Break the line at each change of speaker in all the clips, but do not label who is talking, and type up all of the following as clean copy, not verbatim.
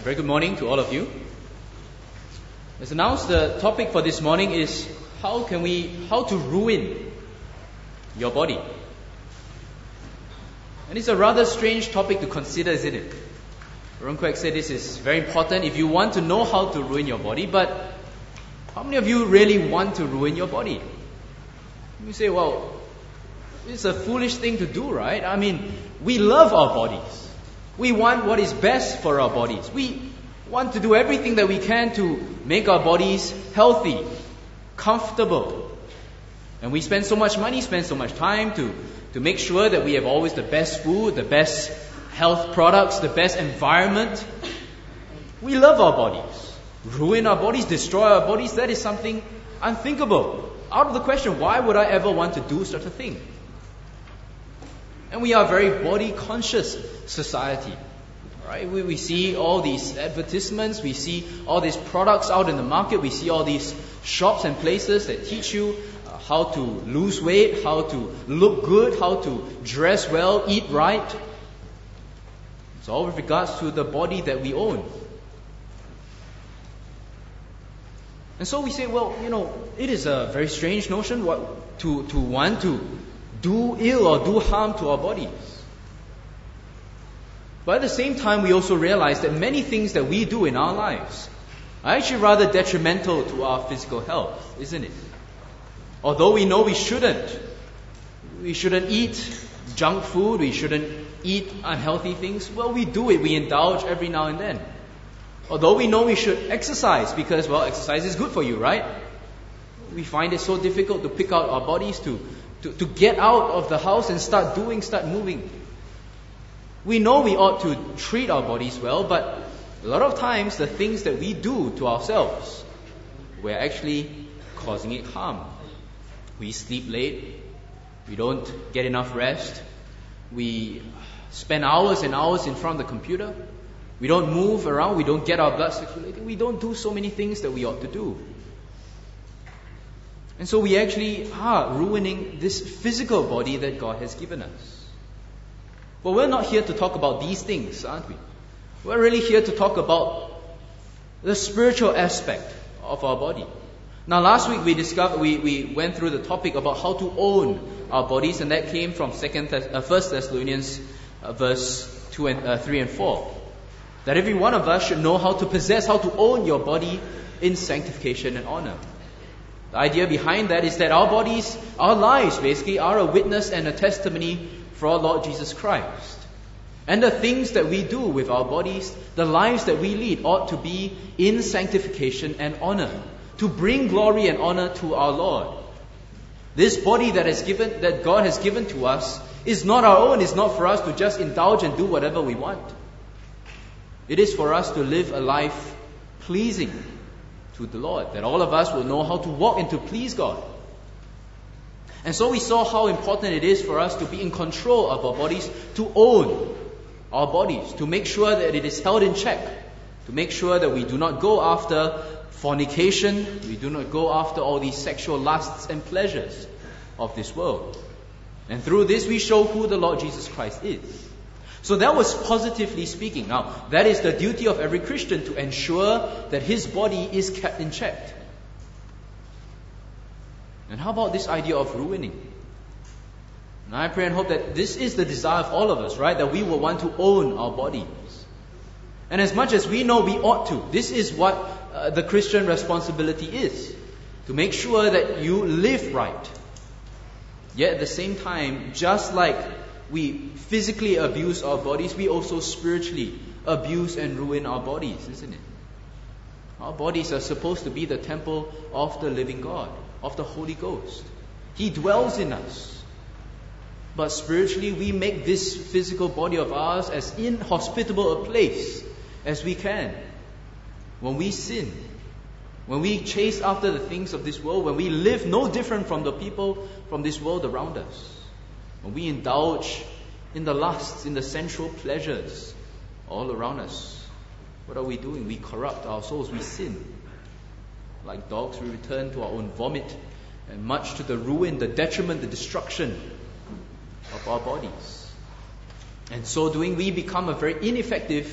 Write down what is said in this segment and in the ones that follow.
Very good morning to all of you. As announced, the topic for this morning is how to ruin your body. And it's a rather strange topic to consider, isn't it? Ron Kwek said this is very important if you want to know how to ruin your body, but how many of you really want to ruin your body? You say, well, it's a foolish thing to do, right? I mean, we love our bodies. We want what is best for our bodies. We want to do everything that we can to make our bodies healthy, comfortable. And we spend so much money, spend so much time to make sure that we have always the best food, the best health products, the best environment. We love our bodies. Ruin our bodies, destroy our bodies, that is something unthinkable. Out of the question, why would I ever want to do such a thing? And we are a very body-conscious society. Right? We see all these advertisements, we see all these products out in the market, we see all these shops and places that teach you how to lose weight, how to look good, how to dress well, eat right. It's all with regards to the body that we own. And so we say, well, it is a very strange notion to want to do ill or do harm to our bodies. But at the same time, we also realize that many things that we do in our lives are actually rather detrimental to our physical health, isn't it? Although we know we shouldn't eat junk food, we shouldn't eat unhealthy things, well, we do it, we indulge every now and then. Although we know we should exercise because, well, exercise is good for you, right? We find it so difficult to pick out our bodies, to get out of the house and start moving. We know we ought to treat our bodies well, but a lot of times the things that we do to ourselves, we're actually causing it harm. We sleep late, we don't get enough rest, we spend hours and hours in front of the computer, we don't move around, we don't get our blood circulating, we don't do so many things that we ought to do. And so we actually are ruining this physical body that God has given us. But we're not here to talk about these things, aren't we? We're really here to talk about the spiritual aspect of our body. Now last week we went through the topic about how to own our bodies, and that came from 1 Thessalonians verse 3 and 4. That every one of us should know how to possess, how to own your body in sanctification and honor. The idea behind that is that our bodies, our lives basically, are a witness and a testimony for our Lord Jesus Christ. And the things that we do with our bodies, the lives that we lead, ought to be in sanctification and honor, to bring glory and honor to our Lord. This body that God has given to us is not our own, it's not for us to just indulge and do whatever we want. It is for us to live a life pleasing to the Lord, that all of us will know how to walk and to please God. And so we saw how important it is for us to be in control of our bodies, to own our bodies, to make sure that it is held in check, to make sure that we do not go after fornication, we do not go after all these sexual lusts and pleasures of this world. And through this we show who the Lord Jesus Christ is. So that was positively speaking. Now, that is the duty of every Christian, to ensure that his body is kept in check. And how about this idea of ruining? And I pray and hope that this is the desire of all of us, right? That we will want to own our bodies. And as much as we know we ought to, this is what the Christian responsibility is. To make sure that you live right. Yet at the same time, just like we physically abuse our bodies, we also spiritually abuse and ruin our bodies, isn't it? Our bodies are supposed to be the temple of the living God, of the Holy Ghost. He dwells in us. But spiritually, we make this physical body of ours as inhospitable a place as we can. When we sin, when we chase after the things of this world, when we live no different from the people from this world around us, when we indulge in the lusts, in the sensual pleasures all around us, what are we doing? We corrupt our souls, we sin. Like dogs, we return to our own vomit, and much to the ruin, the detriment, the destruction of our bodies. And so doing, we become a very ineffective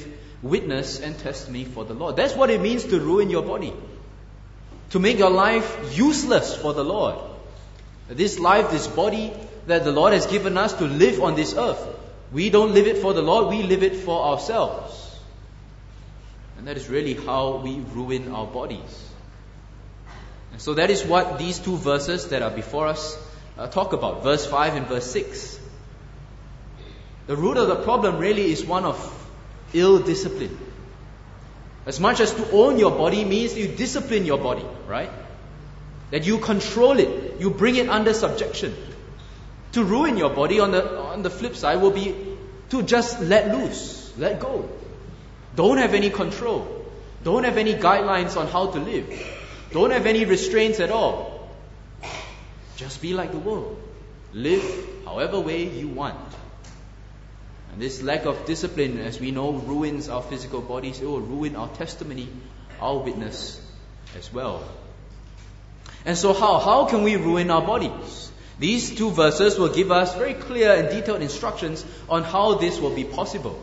witness and testimony for the Lord. That's what it means to ruin your body. To make your life useless for the Lord. This life, this body that the Lord has given us to live on this earth, we don't live it for the Lord, we live it for ourselves. And that is really how we ruin our bodies. And so that is what these two verses that are before us talk about. Verse 5 and verse 6. The root of the problem really is one of ill discipline. As much as to own your body means you discipline your body, right? That you control it, you bring it under subjection. To ruin your body on the flip side will be to just let loose, let go. Don't have any control. Don't have any guidelines on how to live. Don't have any restraints at all. Just be like the world. Live however way you want. And this lack of discipline, as we know, ruins our physical bodies. It will ruin our testimony, our witness as well. And so how can we ruin our bodies? These two verses will give us very clear and detailed instructions on how this will be possible.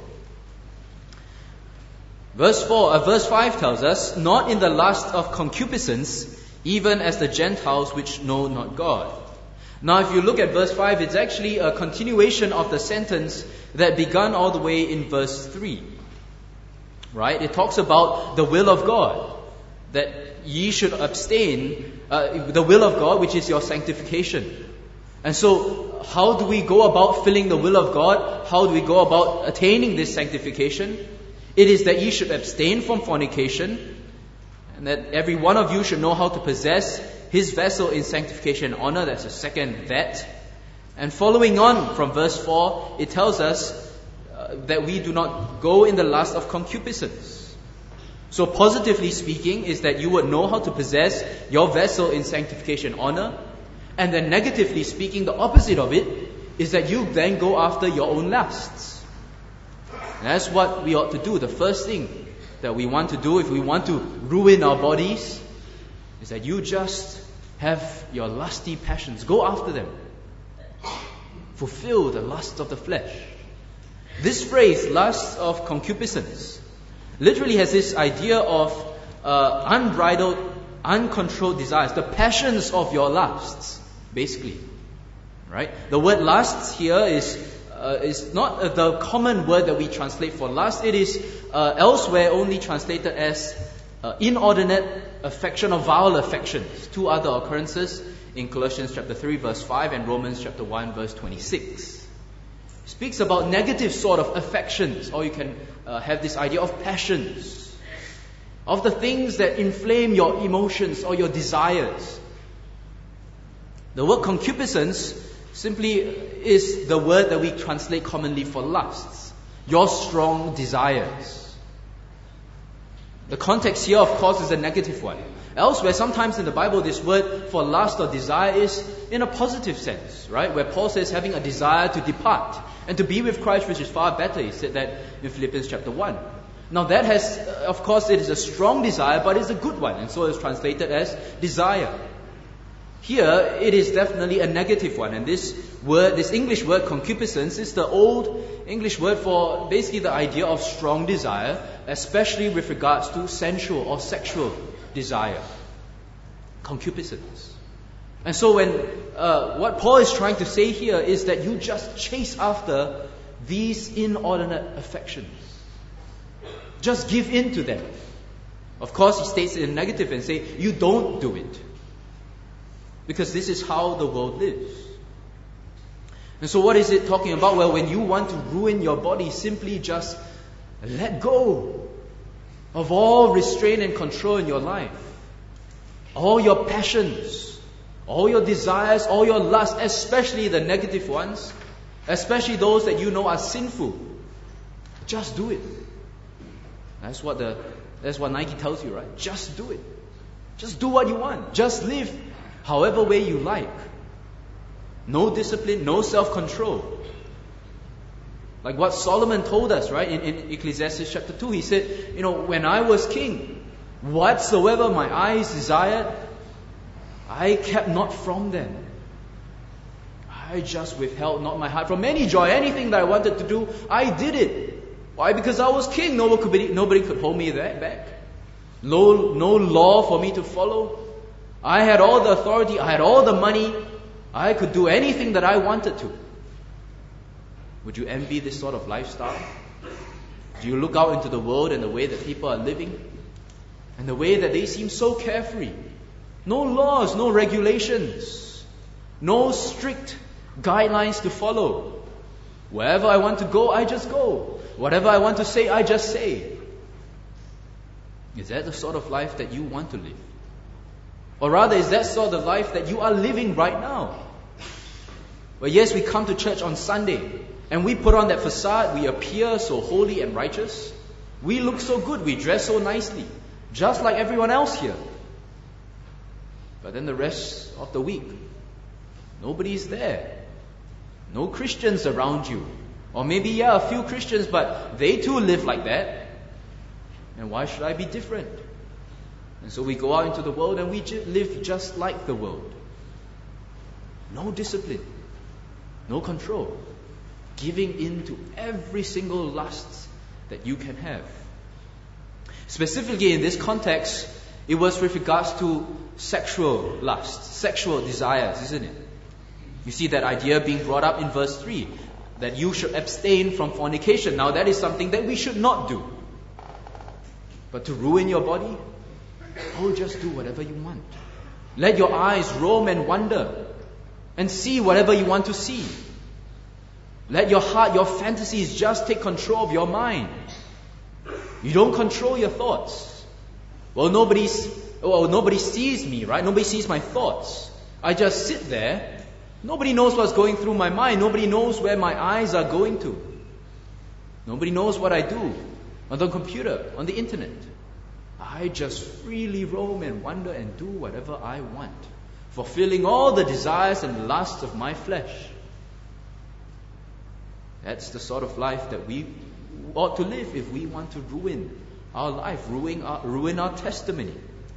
Verse 5 tells us, not in the lust of concupiscence, even as the Gentiles which know not God. Now if you look at verse 5, it's actually a continuation of the sentence that began all the way in verse 3. Right? It talks about the will of God, that ye should abstain, the will of God, which is your sanctification. And so, how do we go about filling the will of God? How do we go about attaining this sanctification? It is that ye should abstain from fornication, and that every one of you should know how to possess his vessel in sanctification and honor. That's the second that. And following on from verse 4, it tells us that we do not go in the lust of concupiscence. So positively speaking is that you would know how to possess your vessel in sanctification and honor. And then negatively speaking, the opposite of it is that you then go after your own lusts. And that's what we ought to do. The first thing that we want to do if we want to ruin our bodies is that you just have your lusty passions. Go after them. Fulfill the lust of the flesh. This phrase, lust of concupiscence, literally has this idea of unbridled, uncontrolled desires, the passions of your lusts, basically. Right? The word lust here is not the common word that we translate for lust. It is elsewhere only translated as inordinate affection or vile affections. Two other occurrences in Colossians chapter 3 verse 5 and Romans chapter 1 verse 26. It speaks about negative sort of affections, or you can have this idea of passions, of the things that inflame your emotions or your desires. The word concupiscence simply is the word that we translate commonly for lusts, your strong desires. The context here, of course, is a negative one. Elsewhere, sometimes in the Bible, this word for lust or desire is in a positive sense, right? Where Paul says having a desire to depart and to be with Christ, which is far better. He said that in Philippians chapter 1. Now that has, of course, it is a strong desire, but it's a good one. And so it's translated as desire. Here, it is definitely a negative one. And this word, this English word concupiscence, is the old English word for basically the idea of strong desire, especially with regards to sensual or sexual desire. Concupiscence. And so when what Paul is trying to say here is that you just chase after these inordinate affections. Just give in to them. Of course, he states it in negative and say, you don't do it. Because this is how the world lives. And so what is it talking about? Well, when you want to ruin your body, simply just let go of all restraint and control in your life. All your passions, all your desires, all your lusts, especially the negative ones, especially those that you know are sinful. Just do it. That's what Nike tells you, right? Just do it. Just do what you want. Just live however way you like. No discipline, no self-control. Like what Solomon told us, right? In Ecclesiastes chapter 2, he said, when I was king, whatsoever my eyes desired, I kept not from them. I just withheld not my heart from any joy. Anything that I wanted to do, I did it. Why? Because I was king. Nobody could hold me back. No law for me to follow. I had all the authority. I had all the money. I could do anything that I wanted to. Would you envy this sort of lifestyle? Do you look out into the world and the way that people are living? And the way that they seem so carefree? No laws, no regulations, no strict guidelines to follow. Wherever I want to go, I just go. Whatever I want to say, I just say. Is that the sort of life that you want to live? Or rather, is that sort of life that you are living right now? Well, yes, we come to church on Sunday and we put on that facade, we appear so holy and righteous. We look so good, we dress so nicely, just like everyone else here. But then the rest of the week, nobody's there. No Christians around you. Or maybe, a few Christians, but they too live like that. And why should I be different? And so we go out into the world and we live just like the world. No discipline, no control, giving in to every single lust that you can have. Specifically in this context, it was with regards to sexual lust, sexual desires, isn't it? You see that idea being brought up in verse 3, that you should abstain from fornication. Now that is something that we should not do. But to ruin your body, just do whatever you want. Let your eyes roam and wander and see whatever you want to see. Let your heart, your fantasies just take control of your mind. You don't control your thoughts. Nobody sees me, right? Nobody sees my thoughts. I just sit there. Nobody knows what's going through my mind. Nobody knows where my eyes are going to. Nobody knows what I do on the computer, on the internet. I just freely roam and wander and do whatever I want, fulfilling all the desires and lusts of my flesh. That's the sort of life that we ought to live if we want to ruin our life, ruin our testimony.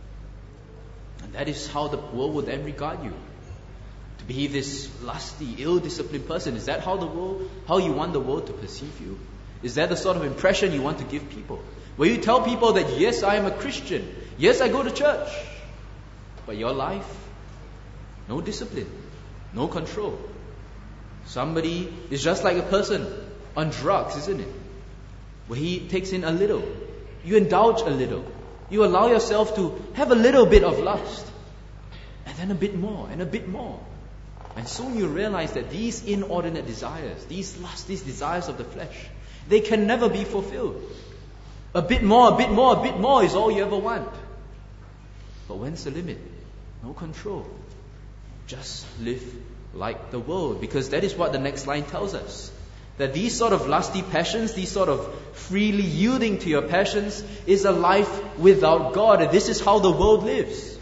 And that is how the world will then regard you. To be this lusty, ill-disciplined person. Is that how you want the world to perceive you? Is that the sort of impression you want to give people? Will you tell people that, yes, I am a Christian, yes, I go to church, but your life, no discipline, no control. Somebody is just like a person on drugs, isn't it? Where he takes in a little, you indulge a little, you allow yourself to have a little bit of lust, and then a bit more, and a bit more. And soon you realize that these inordinate desires, these lusts, these desires of the flesh, they can never be fulfilled. A bit more, a bit more, a bit more is all you ever want. But when's the limit? No control. Just live like the world. Because that is what the next line tells us. That these sort of lusty passions, these sort of freely yielding to your passions, is a life without God. And this is how the world lives.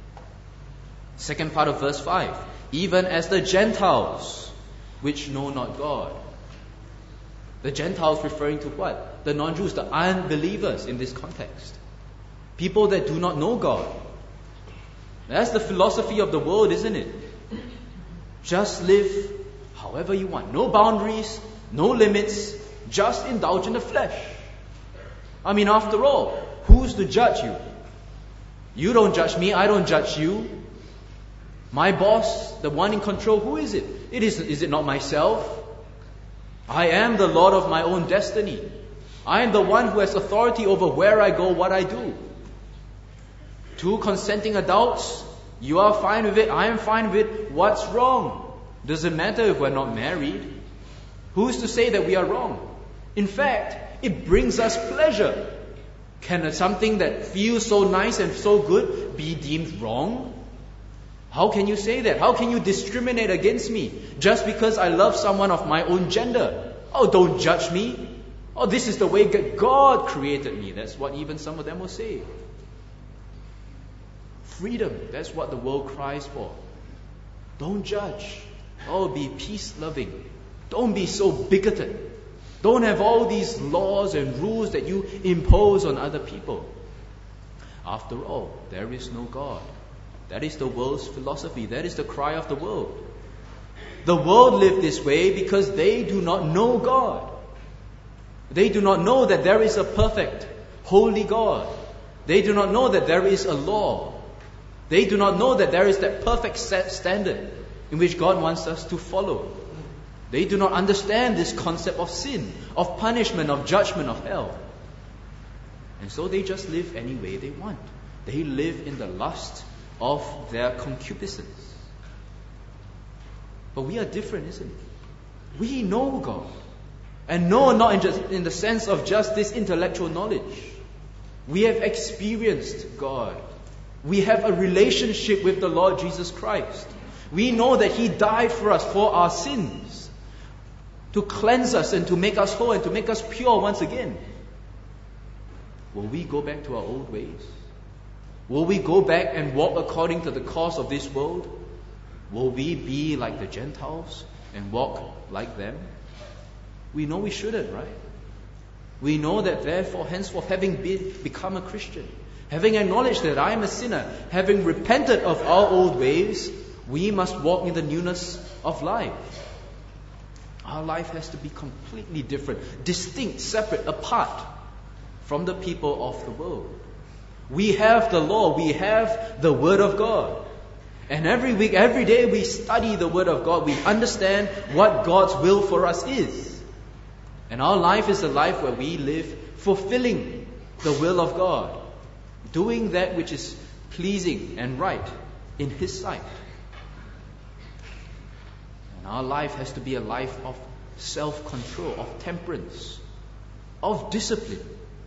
Second part of verse 5. Even as the Gentiles, which know not God. The Gentiles referring to what? The non-Jews, the unbelievers in this context. People that do not know God. That's the philosophy of the world, isn't it? Just live however you want. No boundaries, no limits. Just indulge in the flesh. I mean, after all, who's to judge you? You don't judge me, I don't judge you. My boss, the one in control, who is it? Is it not myself? I am the Lord of my own destiny. I am the one who has authority over where I go, what I do. Two consenting adults, you are fine with it, I am fine with it. What's wrong? Does it matter if we're not married? Who's to say that we are wrong? In fact, it brings us pleasure. Can something that feels so nice and so good be deemed wrong? How can you say that? How can you discriminate against me just because I love someone of my own gender? Don't judge me. This is the way God created me. That's what even some of them will say. Freedom, that's what the world cries for. Don't judge. Be peace-loving. Don't be so bigoted. Don't have all these laws and rules that you impose on other people. After all, there is no God. That is the world's philosophy. That is the cry of the world. The world live this way because they do not know God. They do not know that there is a perfect, holy God. They do not know that there is a law. They do not know that there is that perfect set standard in which God wants us to follow. They do not understand this concept of sin, of punishment, of judgment, of hell. And so they just live any way they want. They live in the lust of their concupiscence. But we are different, isn't it? We know God. And know not in the sense of just this intellectual knowledge. We have experienced God. We have a relationship with the Lord Jesus Christ. We know that He died for us for our sins, to cleanse us and to make us whole and to make us pure once again. Will we go back to our old ways? Will we go back and walk according to the course of this world? Will we be like the Gentiles and walk like them? We know we shouldn't, right? We know that therefore, henceforth, having become a Christian, having acknowledged that I am a sinner, having repented of our old ways, we must walk in the newness of life. Our life has to be completely different, distinct, separate, apart from the people of the world. We have the law, we have the Word of God. And every week, every day we study the Word of God, we understand what God's will for us is. And our life is a life where we live fulfilling the will of God, doing that which is pleasing and right in His sight. And our life has to be a life of self-control, of temperance, of discipline.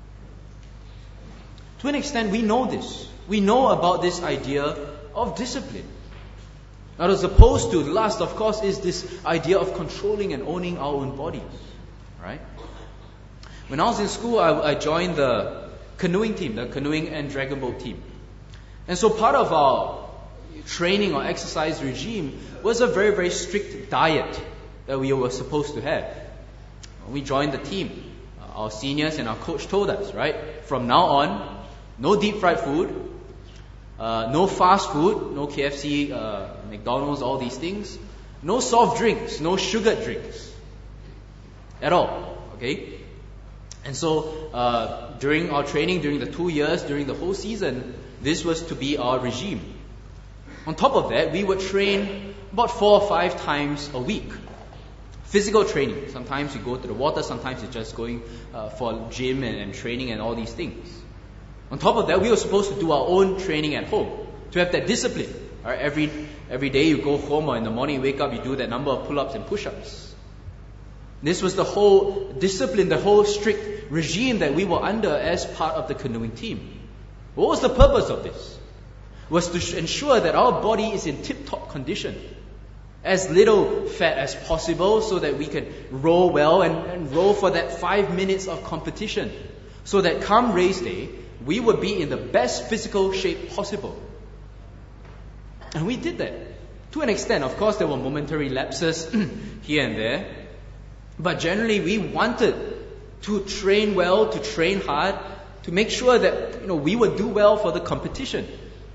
To an extent, we know this. We know about this idea of discipline. Now, as opposed to lust, of course, is this idea of controlling and owning our own bodies. Right? When I was in school, I joined the canoeing team, the canoeing and dragon boat team. And so part of our training or exercise regime was a very, very strict diet that we were supposed to have. When we joined the team, our seniors and our coach told us, right, from now on, no deep fried food, no fast food, no KFC, McDonald's, all these things, no soft drinks, no sugared drinks. At all, okay? And so, during our training, during the 2 years, during the whole season, this was to be our regime. On top of that, we would train about 4 or 5 times a week. Physical training. Sometimes you go to the water, sometimes you're just going for gym and training and all these things. On top of that, we were supposed to do our own training at home, to have that discipline. Right? Every day you go home or in the morning you wake up, you do that number of pull-ups and push-ups. This was the whole discipline, the whole strict regime that we were under as part of the canoeing team. What was the purpose of this? Was to ensure that our body is in tip-top condition. As little fat as possible so that we can row well and row for that 5 minutes of competition. So that come race day, we would be in the best physical shape possible. And we did that. To an extent, of course, there were momentary lapses here and there. But generally, we wanted to train well, to train hard, to make sure that we would do well for the competition.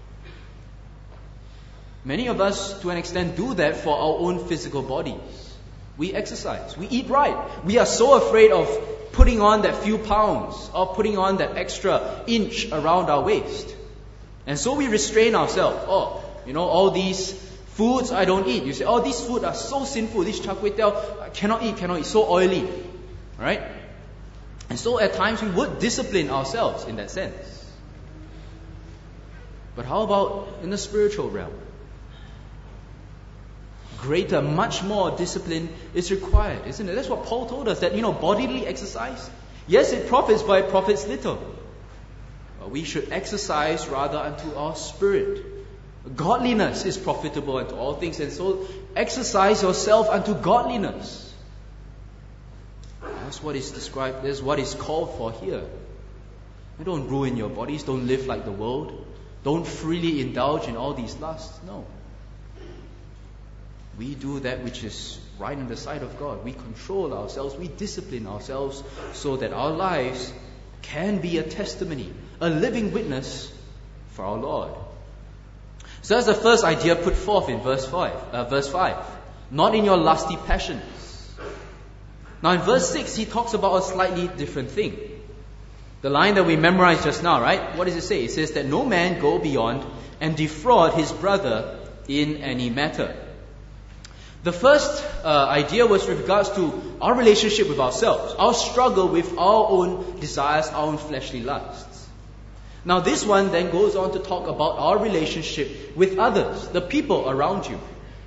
Many of us, to an extent, do that for our own physical bodies. We exercise, we eat right. We are so afraid of putting on that few pounds or putting on that extra inch around our waist. And so we restrain ourselves. All these foods I don't eat. You say, these foods are so sinful. This char kway teow, I cannot eat, so oily. Right? And so at times we would discipline ourselves in that sense. But how about in the spiritual realm? Greater, much more discipline is required, isn't it? That's what Paul told us, that, bodily exercise, yes, it profits, but it profits little. But we should exercise rather unto our spirit. Godliness is profitable unto all things, and so exercise yourself unto godliness. That's what is described, that's what is called for here. You don't ruin your bodies, don't live like the world, don't freely indulge in all these lusts. No. We do that which is right in the sight of God. We control ourselves, we discipline ourselves so that our lives can be a testimony, a living witness for our Lord. So that's the first idea put forth in verse 5. Not in your lusty passions. Now in verse 6, he talks about a slightly different thing. The line that we memorized just now, right? What does it say? It says that no man go beyond and defraud his brother in any matter. The first idea was with regards to our relationship with ourselves, our struggle with our own desires, our own fleshly lusts. Now this one then goes on to talk about our relationship with others, the people around you.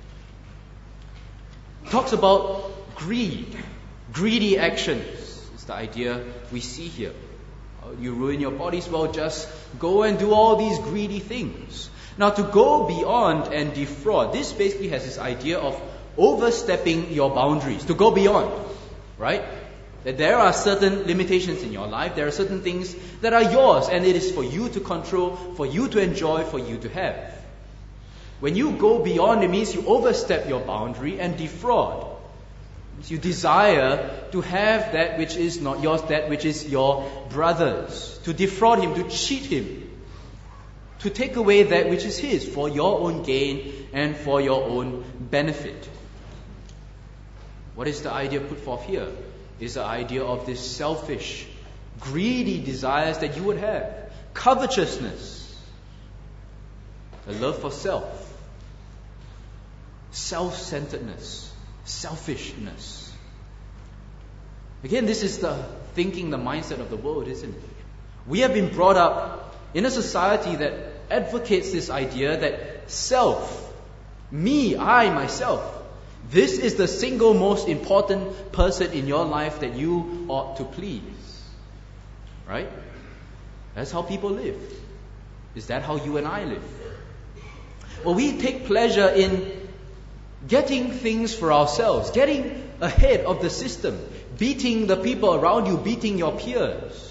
It talks about greed, greedy actions is the idea we see here. You ruin your bodies, well, just go and do all these greedy things. Now, to go beyond and defraud, this basically has this idea of overstepping your boundaries, to go beyond, right? That there are certain limitations in your life, there are certain things that are yours, and it is for you to control, for you to enjoy, for you to have. When you go beyond, it means you overstep your boundary and defraud. You desire to have that which is not yours, that which is your brother's. To defraud him, to cheat him. To take away that which is his for your own gain and for your own benefit. What is the idea put forth here? Is the idea of this selfish, greedy desires that you would have. Covetousness. A love for self. Self-centeredness. Selfishness. Again, this is the thinking, the mindset of the world, isn't it? We have been brought up in a society that advocates this idea that self, me, I, myself, this is the single most important person in your life that you ought to please. Right? That's how people live. Is that how you and I live? Well, we take pleasure in getting things for ourselves, getting ahead of the system, beating the people around you, beating your peers.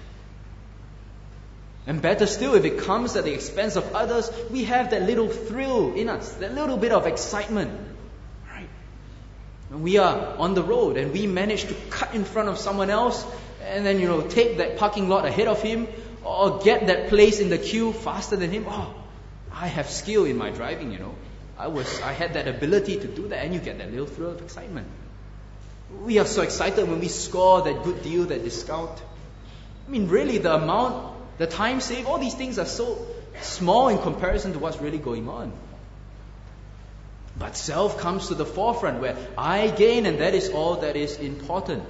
And better still, if it comes at the expense of others, we have that little thrill in us, that little bit of excitement. Right? And we are on the road and we manage to cut in front of someone else and then, take that parking lot ahead of him or get that place in the queue faster than him. Oh, I have skill in my driving, I had that ability to do that, and you get that little thrill of excitement. We are so excited when we score that good deal, that discount. I mean, really, the amount, the time saved, all these things are so small in comparison to what's really going on. But self comes to the forefront where I gain, and that is all that is important.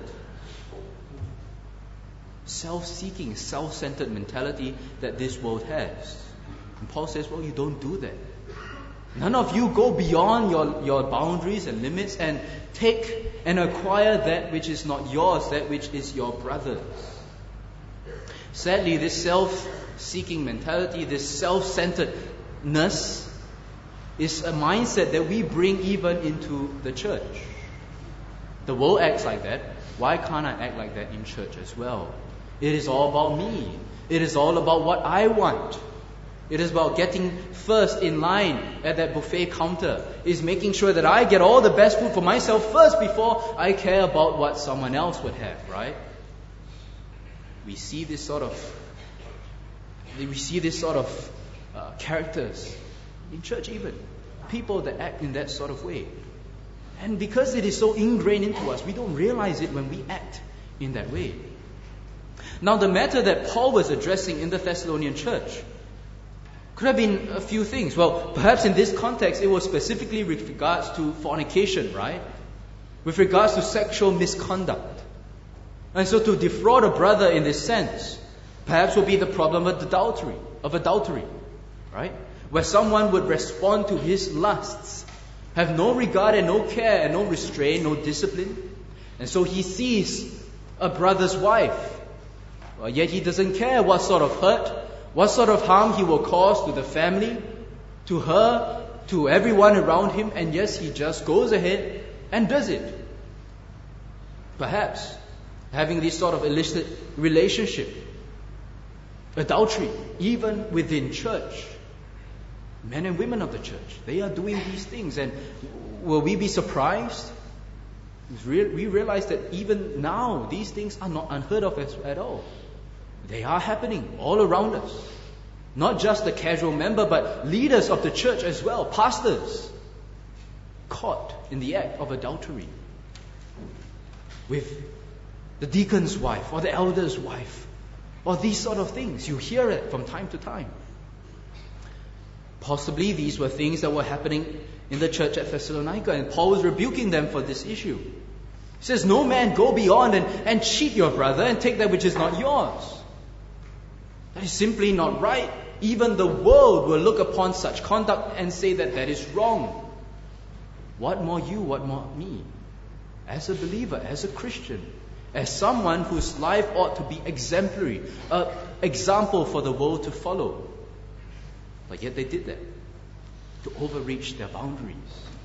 Self-seeking, self-centered mentality that this world has. And Paul says, well, you don't do that. None of you go beyond your boundaries and limits and take and acquire that which is not yours, that which is your brother's. Sadly, this self-seeking mentality, this self-centeredness is a mindset that we bring even into the church. The world acts like that. Why can't I act like that in church as well? It is all about me. It is all about what I want. It is about getting first in line at that buffet counter. It is making sure that I get all the best food for myself first before I care about what someone else would have, right? We see this sort of characters in church even. People that act in that sort of way. And because it is so ingrained into us, we don't realize it when we act in that way. Now, the matter that Paul was addressing in the Thessalonian church could have been a few things. Well, perhaps in this context, it was specifically with regards to fornication, right? With regards to sexual misconduct. And so to defraud a brother in this sense, perhaps would be the problem of adultery, right? Where someone would respond to his lusts, have no regard and no care and no restraint, no discipline. And so he sees a brother's wife, yet he doesn't care what sort of hurt, what sort of harm he will cause to the family, to her, to everyone around him, and yes, he just goes ahead and does it. Perhaps having this sort of illicit relationship, adultery, even within church. Men and women of the church, they are doing these things, and will we be surprised? We realize that even now, these things are not unheard of at all. They are happening all around us. Not just the casual member, but leaders of the church as well, pastors, caught in the act of adultery. with the deacon's wife or the elder's wife, or these sort of things. You hear it from time to time. Possibly these were things that were happening in the church at Thessalonica, and Paul was rebuking them for this issue. He says, no man go beyond and cheat your brother and take that which is not yours. That is simply not right. Even the world will look upon such conduct and say that that is wrong. What more you, what more me? As a believer, as a Christian, as someone whose life ought to be exemplary, an example for the world to follow. But yet they did that, to overreach their boundaries.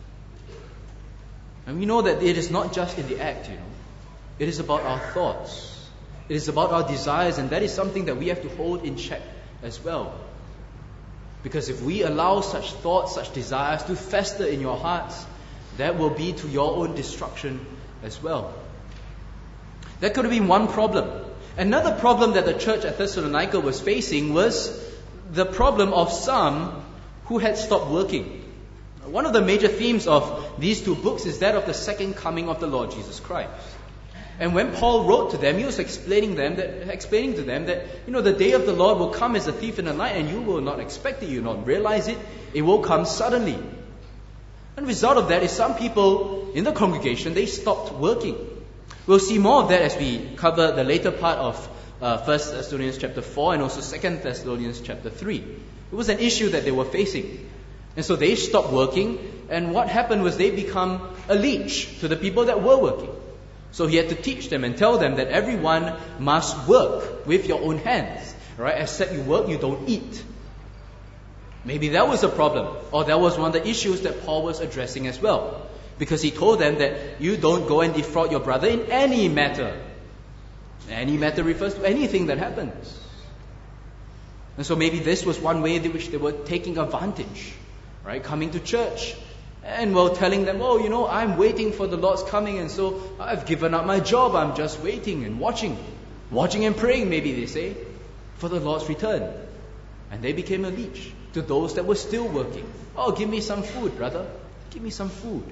And we know that it is not just in the act, It is about our thoughts. It is about our desires, and that is something that we have to hold in check as well. Because if we allow such thoughts, such desires to fester in your hearts, that will be to your own destruction as well. That could have been one problem. Another problem that the church at Thessalonica was facing was the problem of some who had stopped working. One of the major themes of these two books is that of the second coming of the Lord Jesus Christ. And when Paul wrote to them, he was explaining to them that the day of the Lord will come as a thief in the night, and you will not expect it, you will not realize it. It will come suddenly. And the result of that is some people in the congregation, they stopped working. We'll see more of that as we cover the later part of 1 Thessalonians chapter 4 and also 2 Thessalonians chapter 3. It was an issue that they were facing. And so they stopped working, and what happened was they become a leech to the people that were working. So he had to teach them and tell them that everyone must work with your own hands. Right? Except you work, you don't eat. Maybe that was a problem, or that was one of the issues that Paul was addressing as well. Because he told them that you don't go and defraud your brother in any matter. Any matter refers to anything that happens. And so maybe this was one way in which they were taking advantage. Right? Coming to church and telling them, I'm waiting for the Lord's coming, and so I've given up my job. I'm just waiting and watching and praying, maybe they say, for the Lord's return. And they became a leech to those that were still working. Oh, give me some food, brother. Give me some food.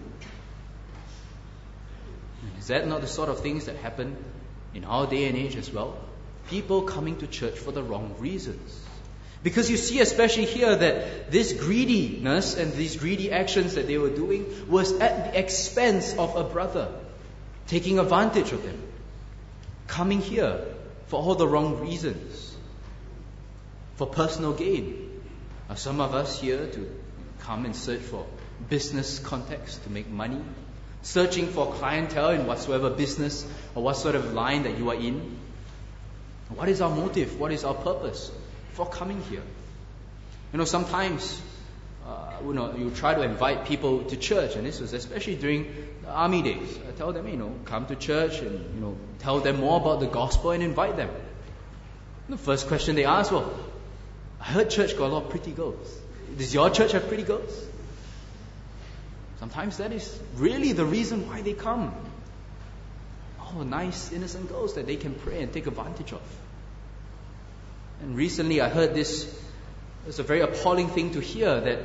Is that not the sort of things that happen in our day and age as well? People coming to church for the wrong reasons. Because you see, especially here, that this greediness and these greedy actions that they were doing was at the expense of a brother, taking advantage of him, coming here for all the wrong reasons, for personal gain. Are some of us here to come and search for business context, to make money, searching for clientele in whatsoever business or what sort of line that you are in? What is our motive? What is our purpose for coming here? Sometimes you try to invite people to church, and this was especially during the army days. I tell them, come to church and tell them more about the gospel and invite them. The first question they ask, I heard church got a lot of pretty girls. Does your church have pretty girls? Sometimes that is really the reason why they come. Oh, nice innocent girls that they can pray and take advantage of. And recently I heard this. It's a very appalling thing to hear, that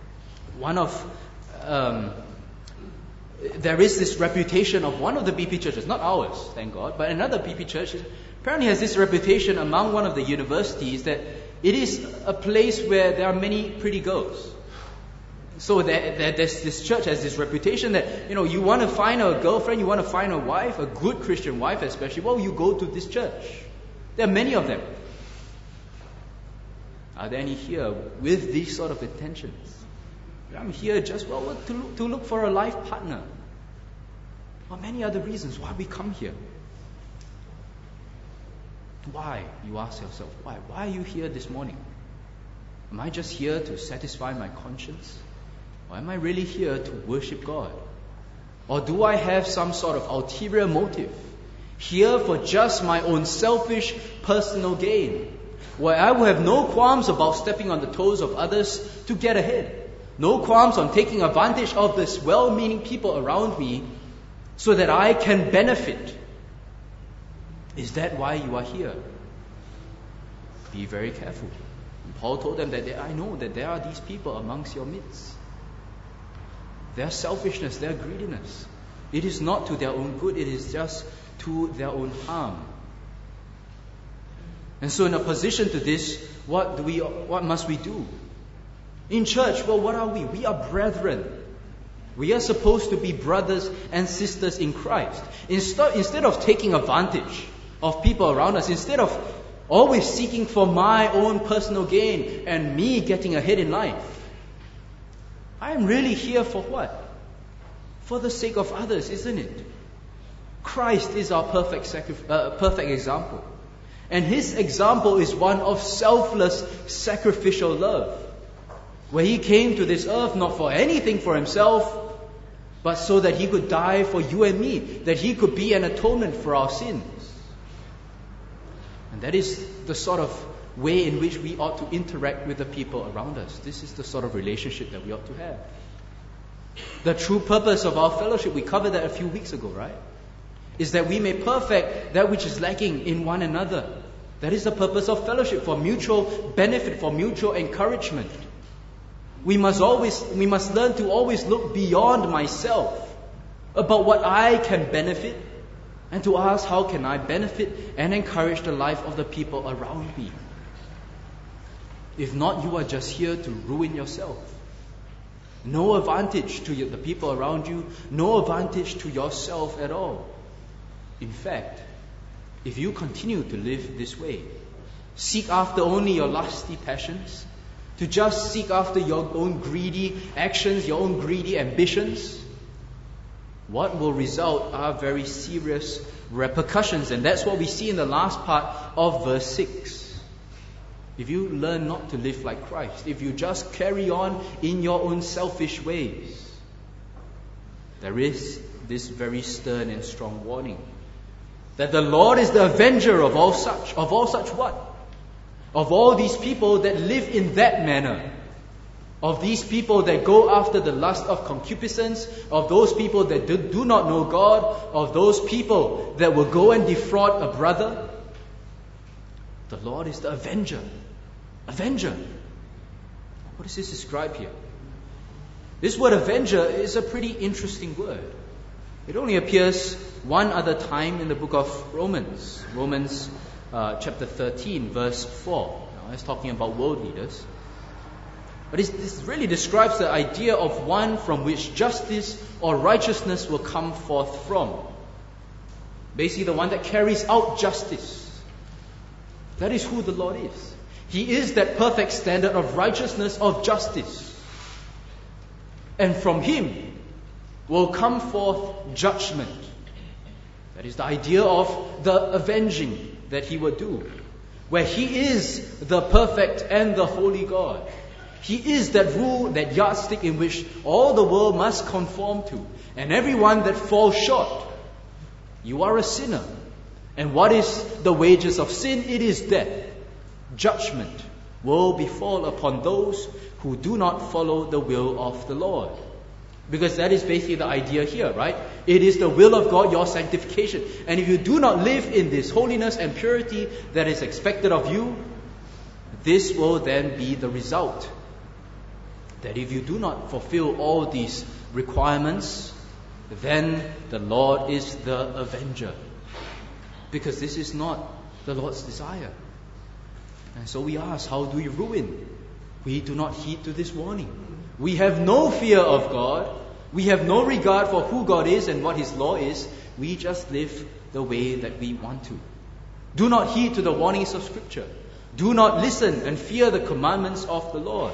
there is this reputation of one of the BP churches, not ours, thank God, but another BP church apparently has this reputation among one of the universities that it is a place where there are many pretty girls. So this church has this reputation that, you want to find a girlfriend, you want to find a wife, a good Christian wife especially, you go to this church. There are many of them. Are there any here with these sort of intentions? I'm here just to look for a life partner. Or many other reasons why we come here. Why? You ask yourself, why? Why are you here this morning? Am I just here to satisfy my conscience? Or am I really here to worship God? Or do I have some sort of ulterior motive? Here for just my own selfish personal gain, where I will have no qualms about stepping on the toes of others to get ahead. No qualms on taking advantage of this well-meaning people around me so that I can benefit. Is that why you are here? Be very careful. And Paul told them that I know that there are these people amongst your midst. Their selfishness, their greediness It is not to their own good, it is just to their own harm. And so in opposition to this, what must we do? In church, well, what are we? We are brethren. We are supposed to be brothers and sisters in Christ. Instead of taking advantage of people around us, instead of always seeking for my own personal gain and me getting ahead in life, I am really here for what? For the sake of others, isn't it? Christ is our perfect example. And His example is one of selfless, sacrificial love, where He came to this earth not for anything for Himself, but so that He could die for you and me, that He could be an atonement for our sins. And that is the sort of way in which we ought to interact with the people around us. This is the sort of relationship that we ought to have. The true purpose of our fellowship, we covered that a few weeks ago, right? Is that we may perfect that which is lacking in one another. That is the purpose of fellowship, for mutual benefit, for mutual encouragement. We must learn to always look beyond myself, about what I can benefit, and to ask, how can I benefit and encourage the life of the people around me? If not, you are just here to ruin yourself. No advantage to the people around you, no advantage to yourself at all. In fact, if you continue to live this way, seek after only your lusty passions, to just seek after your own greedy actions, your own greedy ambitions, what will result are very serious repercussions. And that's what we see in the last part of verse 6. If you learn not to live like Christ, if you just carry on in your own selfish ways, there is this very stern and strong warning that the Lord is the avenger of all such what? Of all these people that live in that manner, of these people that go after the lust of concupiscence, of those people that do not know God, of those people that will go and defraud a brother. The Lord is the avenger. Avenger. What does this describe here? This word avenger is a pretty interesting word. It only appears one other time in the book of Romans. Romans chapter 13, verse 4. Now, it's talking about world leaders. But this really describes the idea of one from which justice or righteousness will come forth from. Basically, the one that carries out justice. That is who the Lord is. He is that perfect standard of righteousness, of justice. And from Him will come forth judgment. That is the idea of the avenging that He will do. Where He is the perfect and the holy God. He is that rule, that yardstick in which all the world must conform to. And everyone that falls short, you are a sinner. And what is the wages of sin? It is death. Judgment will befall upon those who do not follow the will of the Lord. Because that is basically the idea here, right? It is the will of God, your sanctification. And if you do not live in this holiness and purity that is expected of you, this will then be the result. That if you do not fulfill all these requirements, then the Lord is the avenger. Because this is not the Lord's desire. And so we ask, how do we ruin? We do not heed to this warning. We have no fear of God. We have no regard for who God is and what His law is. We just live the way that we want to. Do not heed to the warnings of Scripture. Do not listen and fear the commandments of the Lord.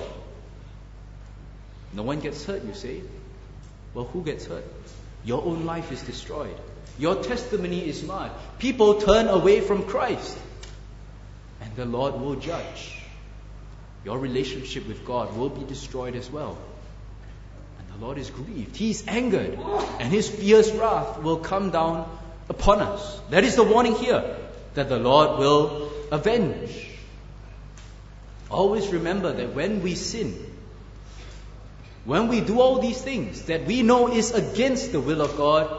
No one gets hurt, you say. Well, who gets hurt? Your own life is destroyed. Your testimony is marred. People turn away from Christ. And the Lord will judge. Your relationship with God will be destroyed as well. And the Lord is grieved. He is angered. And His fierce wrath will come down upon us. That is the warning here. That the Lord will avenge. Always remember that when we sin, when we do all these things that we know is against the will of God,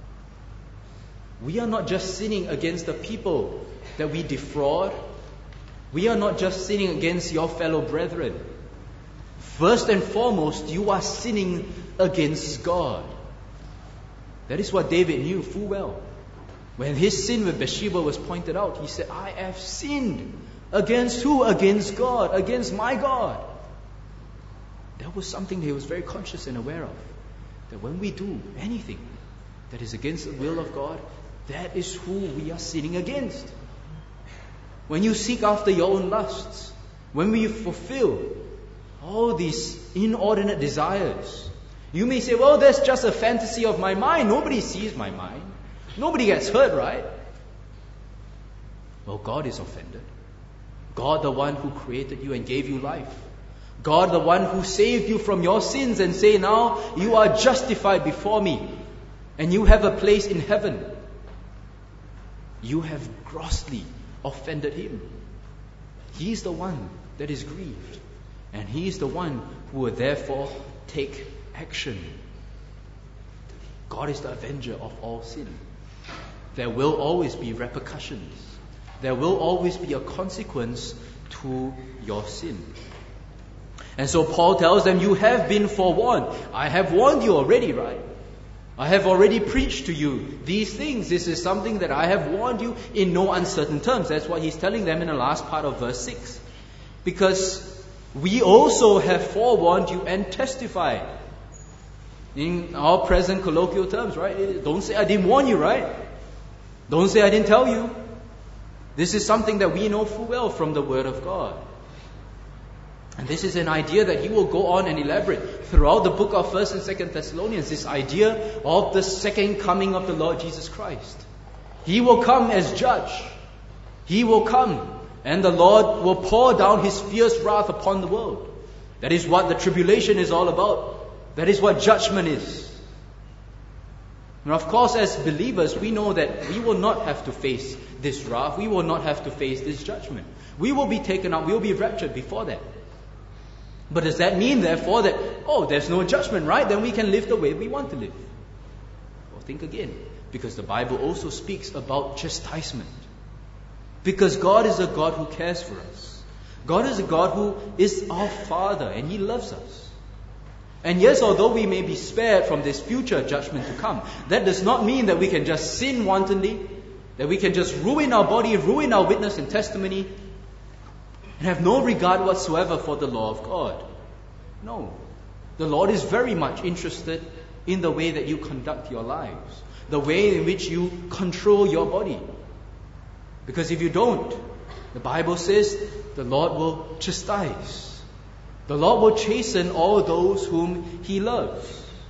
we are not just sinning against the people that we defraud. We are not just sinning against your fellow brethren. First and foremost, you are sinning against God. That is what David knew full well. When his sin with Bathsheba was pointed out, he said, I have sinned. Against who? Against God. Against my God. That was something that he was very conscious and aware of. That when we do anything that is against the will of God, that is who we are sinning against. When you seek after your own lusts, when we fulfill all these inordinate desires, you may say, well, that's just a fantasy of my mind. Nobody sees my mind. Nobody gets hurt, right? Well, God is offended. God, the one who created you and gave you life. God, the one who saved you from your sins and say, now you are justified before me and you have a place in heaven. You have grossly offended Him. He is the one that is grieved, and He is the one who will therefore take action. God is the avenger of all sin. There will always be repercussions. There will always be a consequence to your sin. And so Paul tells them, you have been forewarned. I have warned you already, right? I have already preached to you these things. This is something that I have warned you in no uncertain terms. That's what he's telling them in the last part of verse 6. Because we also have forewarned you and testified. In our present colloquial terms, right? Don't say I didn't warn you, right? Don't say I didn't tell you. This is something that we know full well from the Word of God. And this is an idea that he will go on and elaborate throughout the book of 1st and 2nd Thessalonians, this idea of the second coming of the Lord Jesus Christ. He will come as judge. He will come and the Lord will pour down His fierce wrath upon the world. That is what the tribulation is all about. That is what judgment is. And of course, as believers, we know that we will not have to face this wrath. We will not have to face this judgment. We will be taken up. We will be raptured before that. But does that mean, therefore, that, there's no judgment, right? Then we can live the way we want to live. Well, think again. Because the Bible also speaks about chastisement. Because God is a God who cares for us. God is a God who is our Father and He loves us. And yes, although we may be spared from this future judgment to come, that does not mean that we can just sin wantonly, that we can just ruin our body, ruin our witness and testimony, and have no regard whatsoever for the law of God. No. The Lord is very much interested in the way that you conduct your lives, the way in which you control your body. Because if you don't, the Bible says the Lord will chastise. The Lord will chasten all those whom He loves.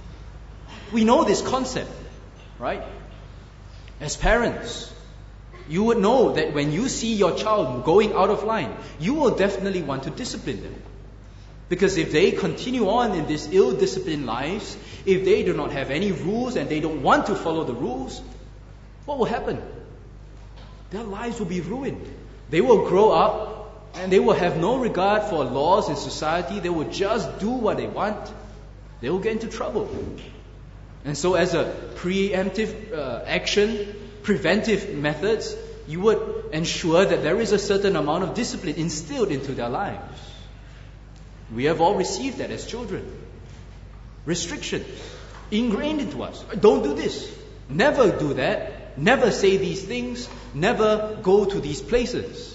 We know this concept, right? As parents, you would know that when you see your child going out of line, you will definitely want to discipline them. Because if they continue on in this ill-disciplined lives, if they do not have any rules and they don't want to follow the rules, what will happen? Their lives will be ruined. They will grow up and they will have no regard for laws in society. They will just do what they want. They will get into trouble. And so as a preemptive action, preventive methods, you would ensure that there is a certain amount of discipline instilled into their lives. We have all received that as children. Restrictions ingrained into us. Don't do this. Never do that. Never say these things. Never go to these places.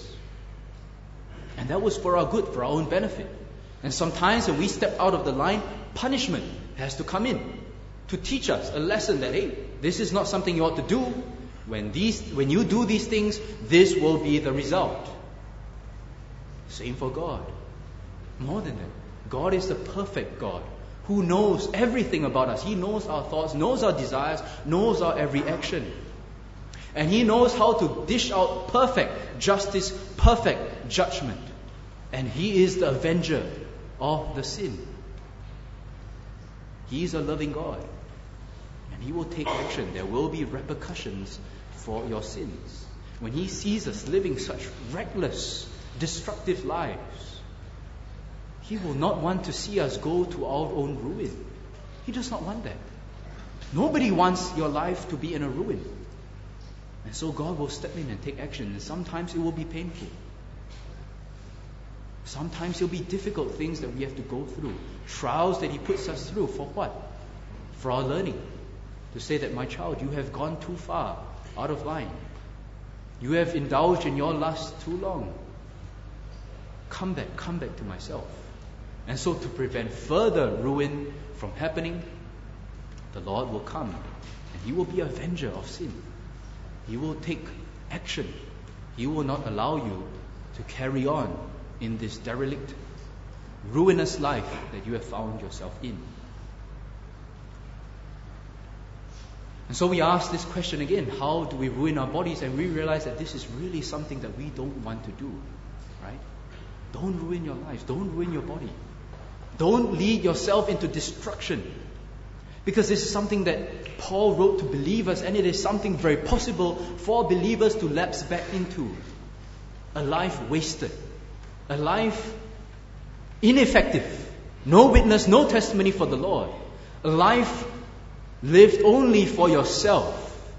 And that was for our good, for our own benefit. And sometimes when we step out of the line, punishment has to come in to teach us a lesson that, hey, this is not something you ought to do. When you do these things, this will be the result. Same for God. More than that, God is the perfect God who knows everything about us. He knows our thoughts, knows our desires, knows our every action. And He knows how to dish out perfect justice, perfect judgment. And He is the avenger of the sin. He is a loving God. And He will take action. There will be repercussions for your sins. When He sees us living such reckless, destructive lives, He will not want to see us go to our own ruin. He does not want that. Nobody wants your life to be in a ruin. And so God will step in and take action. And sometimes it will be painful. Sometimes it will be difficult things that we have to go through. Trials that He puts us through. For what? For our learning. to say that, my child, you have gone too far out of line. You have indulged in your lust too long. Come back to myself. And so to prevent further ruin from happening, the Lord will come and He will be an avenger of sin. He will take action. He will not allow you to carry on in this derelict, ruinous life that you have found yourself in. And so we ask this question again, how do we ruin our bodies? And we realize that this is really something that we don't want to do, right? Don't ruin your lives. Don't ruin your body. Don't lead yourself into destruction. Because this is something that Paul wrote to believers, and it is something very possible for believers to lapse back into. A life wasted. A life ineffective. No witness, no testimony for the Lord. A life lived only for yourself.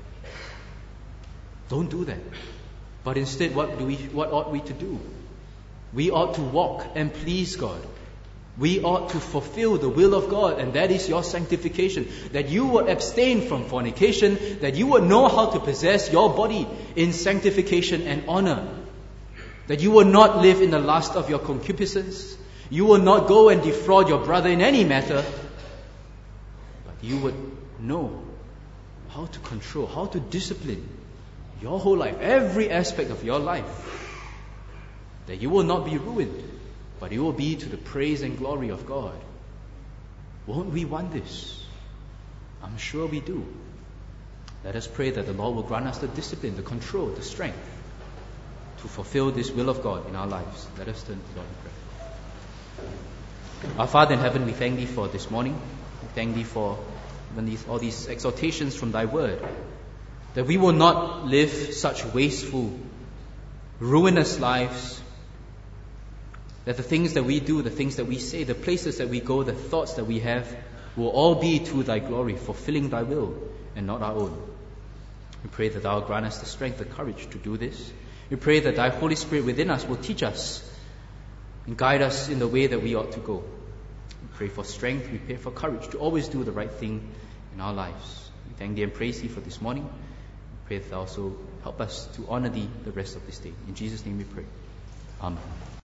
Don't do that. But instead, what ought we to do? We ought to walk and please God. We ought to fulfill the will of God, and that is your sanctification. That you would abstain from fornication, that you would know how to possess your body in sanctification and honor. That you will not live in the lust of your concupiscence. You will not go and defraud your brother in any matter. But you would know how to control, how to discipline your whole life, every aspect of your life. That you will not be ruined, but it will be to the praise and glory of God. Won't we want this? I'm sure we do. Let us pray that the Lord will grant us the discipline, the control, the strength to fulfill this will of God in our lives. Let us turn to God in prayer. Our Father in heaven, we thank Thee for this morning. We thank Thee for all these exhortations from Thy word, that we will not live such wasteful, ruinous lives, that the things that we do, the things that we say, the places that we go, the thoughts that we have will all be to Thy glory, fulfilling Thy will and not our own. We pray that Thou grant us the strength, the courage to do this. We pray that Thy Holy Spirit within us will teach us and guide us in the way that we ought to go. We pray for strength, we pray for courage to always do the right thing in our lives. We thank Thee and praise Thee for this morning. We pray that Thou also help us to honor Thee the rest of this day. In Jesus' name we pray. Amen.